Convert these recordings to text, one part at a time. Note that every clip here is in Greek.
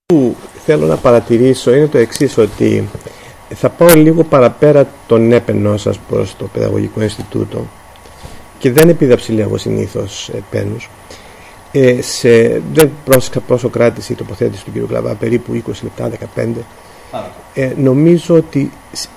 που θέλω να παρατηρήσω είναι το εξής, ότι θα πάω λίγο παραπέρα τον έπαινό σας προς το Παιδαγωγικό Ινστιτούτο και δεν επιδαψιλεύω συνήθως επένους. Δεν πρόσεξα πόσο κράτησε η τοποθέτηση του κ. Γλαβά, περίπου 20 λεπτά, 15. Νομίζω ότι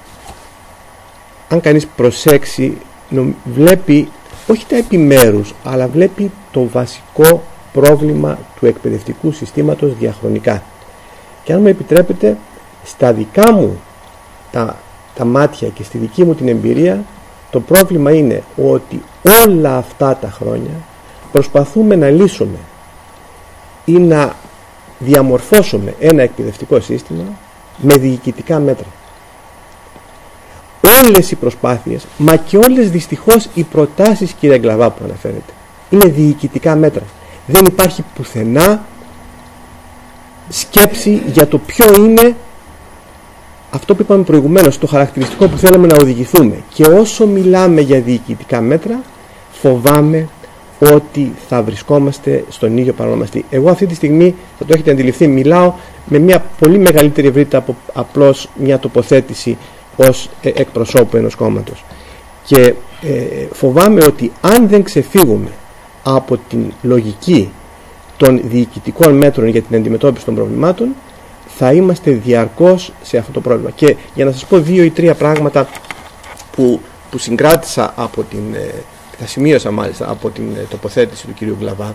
αν κανείς προσέξει, βλέπει όχι τα επιμέρους, αλλά βλέπει το βασικό πρόβλημα του εκπαιδευτικού συστήματος διαχρονικά. Και αν μου επιτρέπετε, στα δικά μου τα μάτια και στη δική μου την εμπειρία, το πρόβλημα είναι ότι όλα αυτά τα χρόνια προσπαθούμε να λύσουμε ή να διαμορφώσουμε ένα εκπαιδευτικό σύστημα με διοικητικά μέτρα. Όλες οι προσπάθειες, μα και όλες δυστυχώς οι προτάσεις, κύριε Γλαβά, που αναφέρετε, είναι διοικητικά μέτρα. Δεν υπάρχει πουθενά σκέψη για το ποιο είναι αυτό που είπαμε προηγουμένως, το χαρακτηριστικό που θέλουμε να οδηγηθούμε. Και όσο μιλάμε για διοικητικά μέτρα, φοβάμαι ότι θα βρισκόμαστε στον ίδιο παρονομαστή. Εγώ αυτή τη στιγμή, θα το έχετε αντιληφθεί, μιλάω με μια πολύ μεγαλύτερη ευρύτητα από απλώς μια τοποθέτηση ως εκπροσώπου ενός κόμματος. Και φοβάμαι ότι αν δεν ξεφύγουμε από την λογική των διοικητικών μέτρων για την αντιμετώπιση των προβλημάτων, θα είμαστε διαρκώς σε αυτό το πρόβλημα. Και για να σας πω 2 ή 3 πράγματα που συγκράτησα από τα σημείωσα μάλιστα από την τοποθέτηση του κυρίου Γλαβά.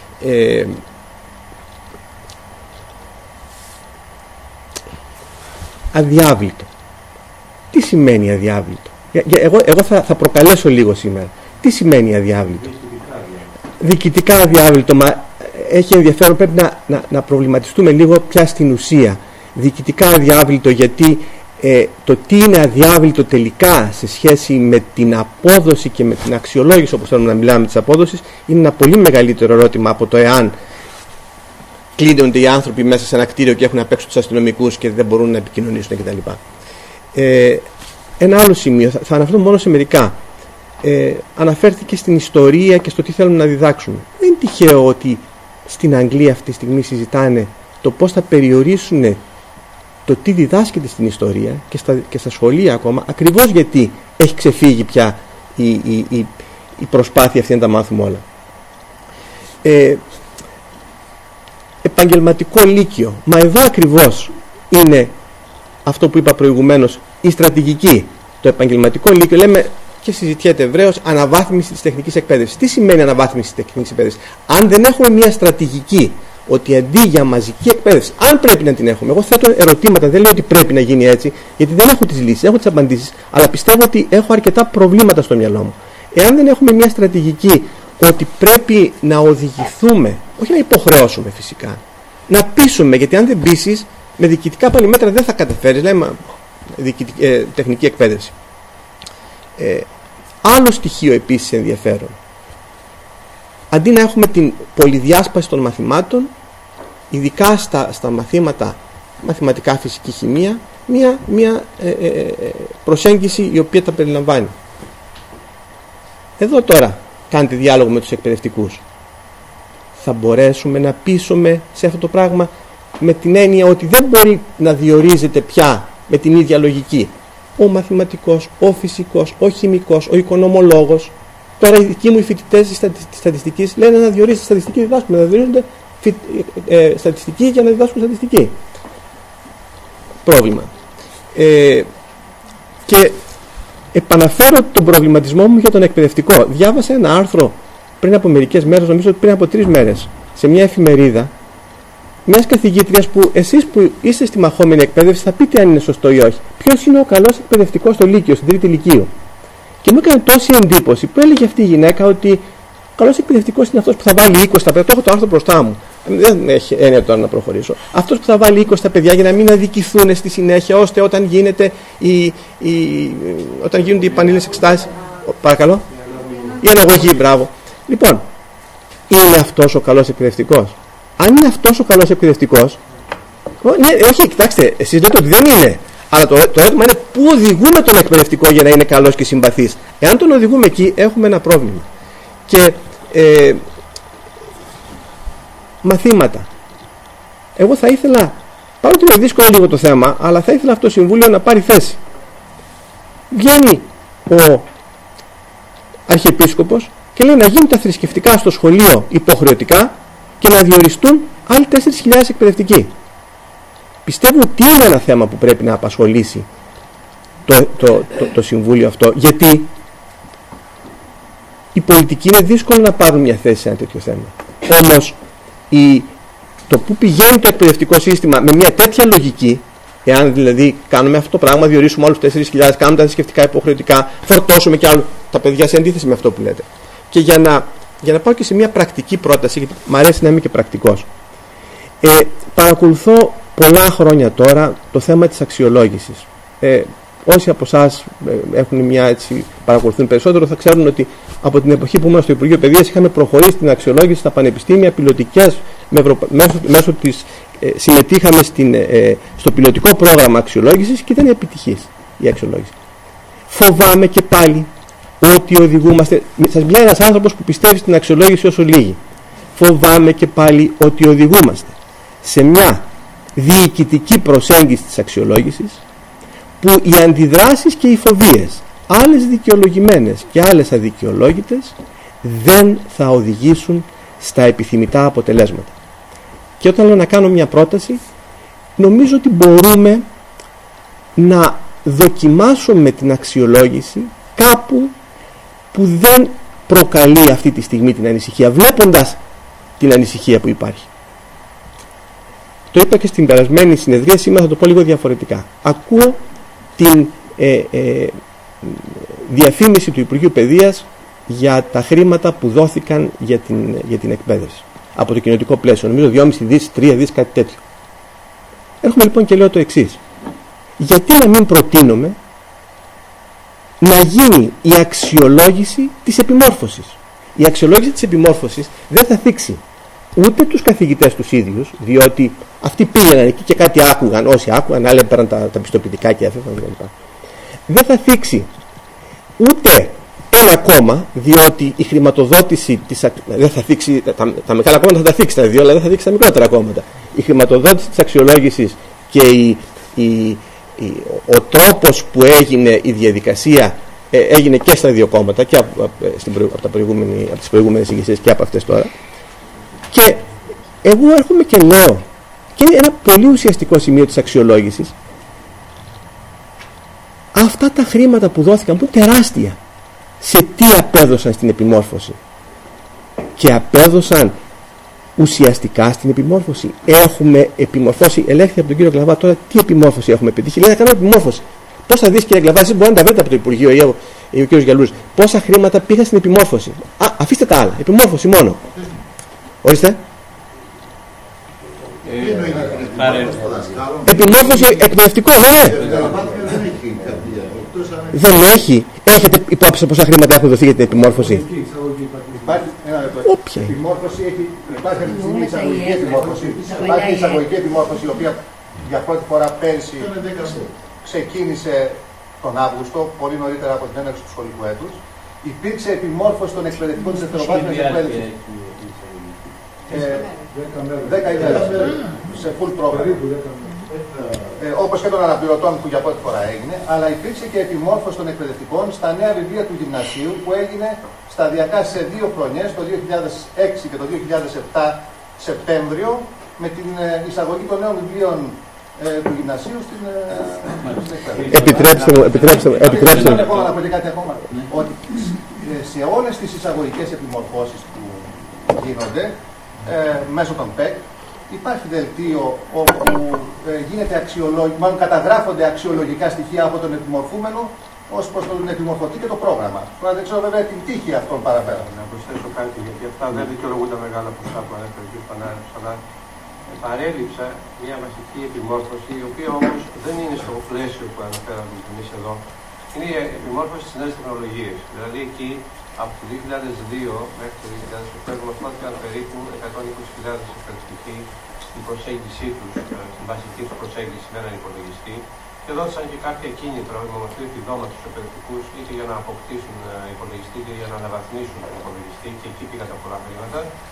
Αδιάβλητο. Τι σημαίνει αδιάβλητο? Εγώ θα προκαλέσω λίγο σήμερα. Τι σημαίνει αδιάβλητο? Διοικητικά αδιάβλητο. Μα έχει ενδιαφέρον, πρέπει να προβληματιστούμε λίγο πια στην ουσία. Διοικητικά αδιάβλητο, γιατί το τι είναι αδιάβλητο τελικά σε σχέση με την απόδοση και με την αξιολόγηση, όπως θέλουμε να μιλάμε της απόδοσης, είναι ένα πολύ μεγαλύτερο ερώτημα από το εάν κλείνονται οι άνθρωποι μέσα σε ένα κτίριο και έχουν απ' έξω τους αστυνομικούς και δεν μπορούν να επικοινωνήσουν κτλ. Ένα άλλο σημείο, θα αναφερθώ μόνο σε μερικά. Αναφέρθηκε στην ιστορία και στο τι θέλουμε να διδάξουμε. Δεν είναι τυχαίο ότι στην Αγγλία αυτή τη στιγμή συζητάνε το πώς θα περιορίσουν το τι διδάσκεται στην ιστορία και στα σχολεία ακόμα, ακριβώς γιατί έχει ξεφύγει πια η προσπάθεια αυτή να τα μάθουμε όλα. Επαγγελματικό λύκειο. Μα εδώ ακριβώς είναι αυτό που είπα προηγουμένως, η στρατηγική. Το επαγγελματικό λύκειο, λέμε και συζητιέται ευρέως, αναβάθμιση της τεχνικής εκπαίδευσης. Τι σημαίνει αναβάθμιση της τεχνικής εκπαίδευσης? Αν δεν έχουμε μια στρατηγική, ότι αντί για μαζική εκπαίδευση, αν πρέπει να την έχουμε, εγώ θέτω ερωτήματα, δεν λέω ότι πρέπει να γίνει έτσι, γιατί δεν έχω τις λύσεις, έχω τις απαντήσεις, αλλά πιστεύω ότι έχω αρκετά προβλήματα στο μυαλό μου. Εάν δεν έχουμε μια στρατηγική ότι πρέπει να οδηγηθούμε, όχι να υποχρεώσουμε φυσικά, να πείσουμε, γιατί αν δεν πείσεις, με διοικητικά πάλι μέτρα δεν θα καταφέρεις, λέμε τεχνική εκπαίδευση. Άλλο στοιχείο επίσης ενδιαφέρον. Αντί να έχουμε την πολυδιάσπαση των μαθημάτων, ειδικά στα μαθήματα μαθηματικά, φυσική, χημεία, μια προσέγγιση η οποία τα περιλαμβάνει. Εδώ τώρα κάντε διάλογο με τους εκπαιδευτικούς. Θα μπορέσουμε να πείσουμε σε αυτό το πράγμα με την έννοια ότι δεν μπορεί να διορίζεται πια με την ίδια λογική ο μαθηματικός, ο φυσικός, ο χημικός, ο οικονομολόγος. Τώρα οι δικοί μου οι φοιτητές της στατιστικής λένε να διορίζετε στατιστική, διδάσκουμε, να διορίζονται στατιστική για να διδάσκουν στατιστική. Πρόβλημα. Και επαναφέρω τον προβληματισμό μου για τον εκπαιδευτικό. Διάβασα ένα άρθρο πριν από μερικές μέρες, νομίζω ότι πριν από 3 μέρες, σε μια εφημερίδα, μιας καθηγήτριας που εσείς που είστε στη μαχόμενη εκπαίδευση θα πείτε αν είναι σωστό ή όχι. Ποιος είναι ο καλός εκπαιδευτικός στο Λύκειο, στην 3η Λυκείου? Και μου έκανε τόση εντύπωση που έλεγε αυτή η γυναίκα ότι ο καλός εκπαιδευτικός είναι αυτός που θα βάλει 20 στα παιδιά. Το έχω το άρθρο μπροστά μου. Δεν έχει έννοια τώρα να προχωρήσω. Αυτός που θα βάλει 20 στα παιδιά για να μην αδικηθούν στη συνέχεια, ώστε όταν γίνονται οι πανελλήνιες εξετάσεις. Παρακαλώ. Η αναγωγή, μπράβο. Λοιπόν, είναι αυτός ο καλός εκπαιδευτικός? Αν είναι αυτός ο καλός εκπαιδευτικός, όχι, κοιτάξτε, εσείς λέτε ότι δεν είναι. Αλλά το ερώτημα είναι πού οδηγούμε τον εκπαιδευτικό για να είναι καλός και συμπαθής. Εάν τον οδηγούμε εκεί, έχουμε ένα πρόβλημα. Και μαθήματα. Εγώ θα ήθελα, παρότι είναι δύσκολο λίγο το θέμα, αλλά θα ήθελα αυτό το Συμβούλιο να πάρει θέση. Βγαίνει ο Αρχιεπίσκοπος και λέει να γίνουν τα θρησκευτικά στο σχολείο υποχρεωτικά και να διοριστούν άλλοι 4.000 εκπαιδευτικοί. Πιστεύω ότι είναι ένα θέμα που πρέπει να απασχολήσει το Συμβούλιο αυτό, γιατί οι πολιτικοί είναι δύσκολο να πάρουν μια θέση σε ένα τέτοιο θέμα. Όμως το που πηγαίνει το εκπαιδευτικό σύστημα με μια τέτοια λογική, εάν δηλαδή κάνουμε αυτό το πράγμα, διορίσουμε άλλους 4.000, κάνουμε τα θρησκευτικά υποχρεωτικά, φορτώσουμε και άλλους τα παιδιά σε αντίθεση με αυτό που λέτε. Και για να πάω και σε μια πρακτική πρόταση, γιατί μου αρέσει να είμαι και πρακτικός. Παρακολουθώ πολλά χρόνια τώρα το θέμα της αξιολόγησης. Όσοι από εσάς παρακολουθούν περισσότερο θα ξέρουν ότι από την εποχή που ήμουν στο Υπουργείο Παιδείας είχαμε προχωρήσει την αξιολόγηση στα πανεπιστήμια πιλωτικές, μέσω της συμμετείχαμε στο πιλωτικό πρόγραμμα αξιολόγησης και ήταν επιτυχής η αξιολόγηση. Φοβάμαι και πάλι ότι οδηγούμαστε, σας μιλάει ένας άνθρωπος που πιστεύει στην αξιολόγηση όσο λίγη, φοβάμαι και πάλι ότι οδηγούμαστε σε μια διοικητική προσέγγιση της αξιολόγησης, που οι αντιδράσεις και οι φοβίες, άλλες δικαιολογημένες και άλλες αδικαιολόγητες, δεν θα οδηγήσουν στα επιθυμητά αποτελέσματα. Και όταν λέω να κάνω μια πρόταση, νομίζω ότι μπορούμε να δοκιμάσουμε την αξιολόγηση κάπου που δεν προκαλεί αυτή τη στιγμή την ανησυχία, βλέποντας την ανησυχία που υπάρχει. Το είπα και στην περασμένη συνεδρία, σήμερα θα το πω λίγο διαφορετικά. Ακούω την διαφήμιση του Υπουργείου Παιδείας για τα χρήματα που δόθηκαν για την εκπαίδευση από το κοινοτικό πλαίσιο, νομίζω 2,5 δις, 3 δις, κάτι τέτοιο. Έρχομαι λοιπόν και λέω το εξής: γιατί να μην προτείνουμε να γίνει η αξιολόγηση της επιμόρφωσης? Η αξιολόγηση της επιμόρφωσης δεν θα θίξει ούτε τους καθηγητές τους ίδιους, διότι αυτοί πήγαιναν εκεί και κάτι άκουγαν, όσοι άκουγαν, άλλοι έπαιρναν τα πιστοποιητικά και έφευγαν κλπ. Δεν θα θίξει ούτε ένα κόμμα, διότι η χρηματοδότηση δεν θα θίξει, τα μεγάλα κόμματα θα τα θίξει τα δύο, αλλά δεν θα θίξει τα μικρότερα κόμματα. Η χρηματοδότηση της αξιολόγησης και ο τρόπος που έγινε η διαδικασία έγινε και στα δύο κόμματα, και από τις προηγούμενες ηγεσίες και από αυτές τώρα. Και εγώ έρχομαι και λέω, και είναι ένα πολύ ουσιαστικό σημείο της αξιολόγησης, αυτά τα χρήματα που δόθηκαν, που τεράστια, σε τι απέδωσαν στην επιμόρφωση? Και απέδωσαν ουσιαστικά στην επιμόρφωση? Έχουμε επιμορφώσει? Ελέγχθη από τον κύριο Γκλαβά τώρα τι επιμόρφωση έχουμε πετύχει. Λέει να κάνουμε επιμόρφωση. Πώς θα δεις, κύριε Γκλαβά, εσείς μπορείτε να τα βρείτε από το Υπουργείο ή ο κύριος Γιαλούρης, πόσα χρήματα πήγαν στην επιμόρφωση? Αφήστε τα άλλα, επιμόρφωση μόνο. Ορίστε. Επιμόρφωση εκπαιδευτικό, ναι. Δεν έχει. Έχετε υπόψη πόσα χρήματα έχουν δοθεί για την επιμόρφωση? Όποια επιμόρφωση υπάρχει αυτή τη στιγμή εισαγωγική επιμόρφωση. Υπάρχει εισαγωγική επιμόρφωση, η οποία για πρώτη φορά πέρσι ξεκίνησε τον Αύγουστο, πολύ νωρίτερα από την έναρξη του σχολικού έτους. Υπήρξε επιμόρφωση των εκπαιδευτικών της δευτεροβάθμιας εκπαίδευσης. 10 ημέρες σε full πρόγραμμα. Όπως και των αναπληρωτών που για πρώτη φορά έγινε, αλλά υπήρξε και επιμόρφωση των εκπαιδευτικών στα νέα βιβλία του γυμνασίου που έγινε σταδιακά σε 2 χρονιές, το 2006 και το 2007 Σεπτέμβριο, με την εισαγωγή των νέων βιβλίων του γυμνασίου στην εκπαίδευση. Επιτρέψτε μου. Να πω και κάτι ακόμα. Ότι σε όλες τις εισαγωγικές επιμορφώσεις που γίνονται μέσω των ΠΕΚ, υπάρχει δελτίο όπου μάλλον καταγράφονται αξιολογικά στοιχεία από τον επιμορφούμενο ως προς τον επιμορφωτή και το πρόγραμμα. Τώρα δεν ξέρω βέβαια την τύχη αυτών παραπέρα. Να προσθέσω κάτι, γιατί αυτά δεν δικαιολογούν τα μεγάλα ποσά που ανέφερε ο κ. Πανάρης, αλλά παρέλειψα μια βασική επιμόρφωση, η οποία όμως δεν είναι στο πλαίσιο που αναφέραμε εμείς εδώ. Είναι η επιμόρφωση στις νέες τεχνολογίες. Δηλαδή εκεί από το 2002 μέχρι το 2007 δημοσιεύτηκαν περίπου 120.000 εκπαιδευτικοί στην προσέγγιση τους, στην βασική τους προσέγγιση με έναν υπολογιστή, και δώσαν και κάποια κίνητρα με μορφή επιδόματος στους εκπαιδευτικούς, είτε για να αποκτήσουν υπολογιστή είτε για να αναβαθμίσουν τον υπολογιστή, και εκεί πήγαν τα πολλά χρήματα.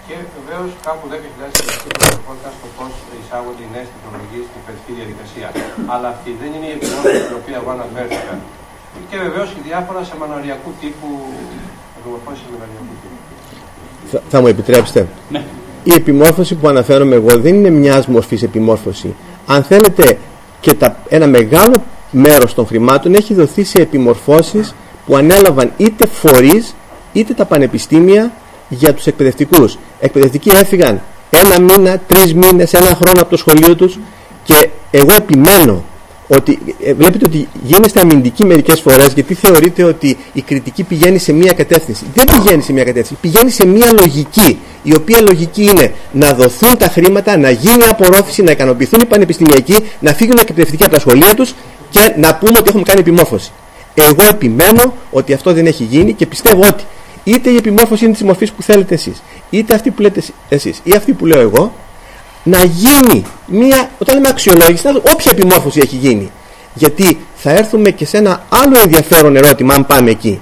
Και βεβαίως κάπου 10.000 εκπαιδευτικών ήταν στο πώς εισάγονται οι νέες τεχνολογίες στην εκπαιδευτική διαδικασία. Αλλά αυτή δεν είναι η επιμόρφωση στην οποία εγώ αναφέρθηκα. Και βεβαίως η διάφορα σεμιναριακού τύπου, επιμορφώσεις σεμιναριακού τύπου. Θα μου επιτρέψετε. Ναι. Η επιμόρφωση που αναφέρομαι εγώ δεν είναι μιας μορφής επιμόρφωση. Αν θέλετε, και ένα μεγάλο μέρος των χρημάτων έχει δοθεί σε επιμορφώσεις που ανέλαβαν είτε φορείς είτε τα πανεπιστήμια για τους εκπαιδευτικούς. Εκπαιδευτικοί έφυγαν 1 μήνα, 3 μήνες, 1 χρόνο από το σχολείο τους και εγώ επιμένω ότι βλέπετε ότι γίνεστε αμυντικοί μερικές φορές, γιατί θεωρείτε ότι η κριτική πηγαίνει σε μία κατεύθυνση. Δεν πηγαίνει σε μία κατεύθυνση, πηγαίνει σε μία λογική, η οποία λογική είναι να δοθούν τα χρήματα, να γίνει απορρόφηση, να ικανοποιηθούν οι πανεπιστημιακοί, να φύγουν οι εκπαιδευτικοί από τα σχολεία τους και να πούμε ότι έχουμε κάνει επιμόρφωση. Εγώ επιμένω ότι αυτό δεν έχει γίνει και πιστεύω ότι είτε η επιμόρφωση είναι της μορφής που θέλετε εσείς, είτε αυτή που λέτε εσείς ή αυτή που λέω εγώ, να γίνει μία, όταν λέμε αξιολόγηση, όποια επιμόρφωση έχει γίνει. Γιατί θα έρθουμε και σε ένα άλλο ενδιαφέρον ερώτημα, αν πάμε εκεί.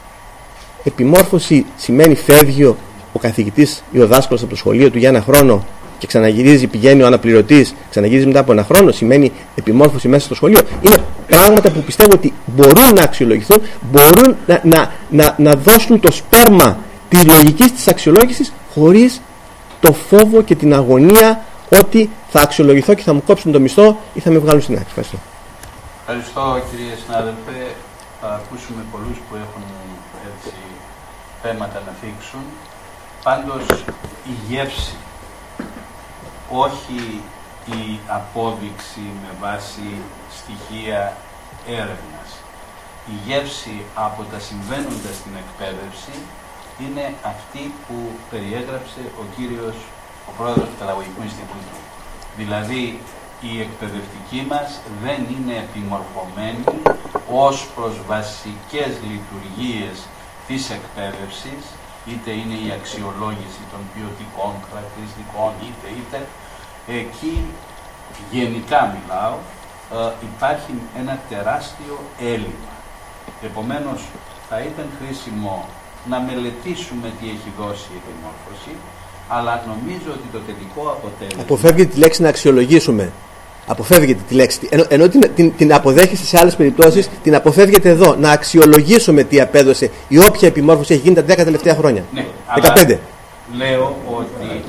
Επιμόρφωση σημαίνει φεύγει ο καθηγητής ή ο δάσκαλος από το σχολείο του για 1 χρόνο και ξαναγυρίζει, πηγαίνει ο αναπληρωτής, ξαναγυρίζει μετά από 1 χρόνο, σημαίνει επιμόρφωση μέσα στο σχολείο. Είναι πράγματα που πιστεύω ότι μπορούν να αξιολογηθούν, μπορούν να δώσουν το σπέρμα της λογικής της αξιολόγησης χωρίς το φόβο και την αγωνία ότι θα αξιολογηθώ και θα μου κόψουν το μισθό ή θα με βγάλουν στην άκρη. Ευχαριστώ. Ευχαριστώ κύριε συνάδελφε. Θα ακούσουμε πολλούς που έχουν έτσι θέματα να θίξουν. Πάντως η γεύση, όχι η απόδειξη με βάση στοιχεία έρευνας. Η γεύση από τα συμβαίνοντα στην εκπαίδευση είναι αυτή που περιέγραψε ο πρόεδρος του Παιδαγωγικού Ινστιτούτου. Δηλαδή, οι εκπαιδευτικοί μας δεν είναι επιμορφωμένοι ως προς βασικές λειτουργίες της εκπαίδευσης, είτε είναι η αξιολόγηση των ποιοτικών χαρακτηριστικών, είτε εκεί, γενικά μιλάω, υπάρχει ένα τεράστιο έλλειμμα. Επομένως, θα ήταν χρήσιμο να μελετήσουμε τι έχει δώσει η επιμόρφωση, αλλά νομίζω ότι το τελικό αποτέλεσμα... Αποφεύγετε τη λέξη να αξιολογήσουμε. Αποφεύγετε τη λέξη. Ενώ την αποδέχεστε σε άλλες περιπτώσεις, την αποφεύγετε εδώ. Να αξιολογήσουμε τι απέδωσε η όποια επιμόρφωση έχει γίνει τα 10 τελευταία χρόνια. Ναι, 15. Λέω ότι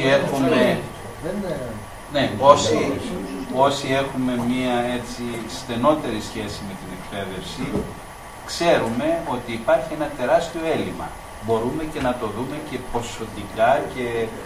όσοι έχουμε μία έτσι στενότερη σχέση με την εκπαίδευση, ξέρουμε ότι υπάρχει ένα τεράστιο έλλειμμα. Μπορούμε και να το δούμε και ποσοτικά και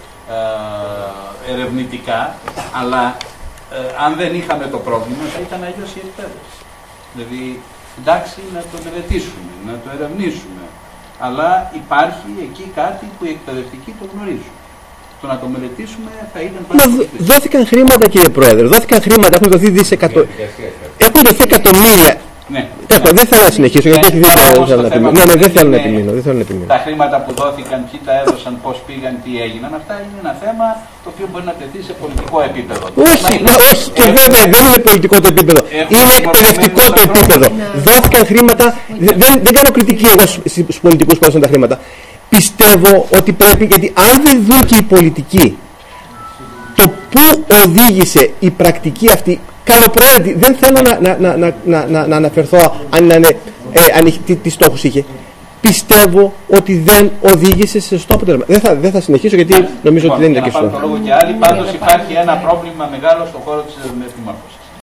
ερευνητικά, αλλά αν δεν είχαμε το πρόβλημα θα ήταν αλλιώς η εκπαίδευση. Δηλαδή, εντάξει, να το μελετήσουμε, να το ερευνήσουμε, αλλά υπάρχει εκεί κάτι που οι εκπαιδευτικοί το γνωρίζουν. Το να το μελετήσουμε θα ήταν πάρα. Δόθηκαν χρήματα, κύριε Πρόεδρε, έχουν δοθεί έχουν δοθεί εκατομμύρια. Ναι. Δεν θέλω να συνεχίσω γιατί έχει δίκιο. Δεν θέλω να επιμείνω. Τα χρήματα που δόθηκαν, ποιοι τα έδωσαν, πώς πήγαν, τι έγιναν, αυτά είναι ένα θέμα το οποίο μπορεί να τεθεί σε πολιτικό επίπεδο. Όχι, και βέβαια δεν είναι πολιτικό το επίπεδο. Είναι εκπαιδευτικό το επίπεδο. Δόθηκαν χρήματα. Δεν κάνω κριτική εγώ στους πολιτικούς που έδωσαν τα χρήματα. Πιστεύω ότι πρέπει, γιατί αν δεν δουν και οι πολιτικοί το πού οδήγησε η πρακτική αυτή. Καλοπροαίρετη, δεν θέλω να αναφερθώ αν τι στόχους είχε. Πιστεύω ότι δεν οδήγησε σε σωστό αποτέλεσμα. Δεν θα συνεχίσω γιατί νομίζω ότι δεν είναι και σωστό. Πάντως υπάρχει ένα πρόβλημα μεγάλο στον χώρο της επιμόρφωσης.